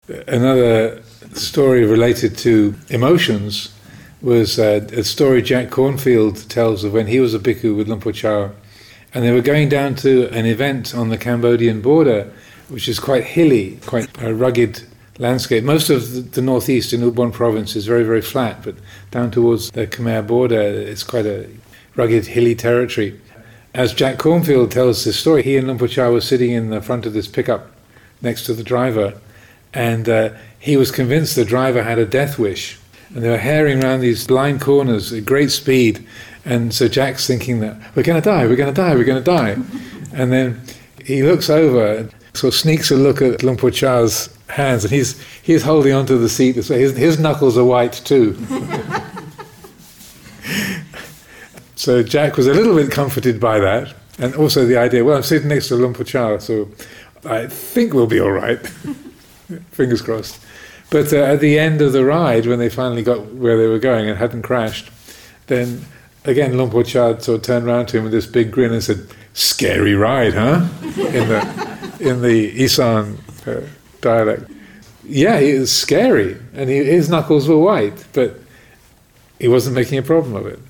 Another story related to emotions was a story Jack Cornfield tells of when he was a bhikkhu with Luang Por Chah, and they were going down to an event on the Cambodian border, which is quite hilly, quite a rugged landscape. Most of the northeast in Ubon province is very, very flat, but down towards the Khmer border, it's quite a rugged, hilly territory. As Jack Cornfield tells this story, he and Luang Por Chah were sitting in the front of this pickup next to the driver, and he was convinced the driver had a death wish, and they were herring around these blind corners at great speed, and so Jack's thinking that, we're going to die, we're going to die, we're going to die. And then he looks over and sort of sneaks a look at Luang Por Chah's hands, and he's holding onto the seat as well. His knuckles are white too. So Jack was a little bit comforted by that, and also the idea, well, I'm sitting next to Luang Por Chah, so I think we'll be all right. Fingers crossed. But at the end of the ride, when they finally got where they were going and hadn't crashed, then again Luang Por Chah sort of turned around to him with this big grin and said, "Scary ride, huh?" in the Isan dialect. Yeah, it was scary, and his knuckles were white, but he wasn't making a problem of it.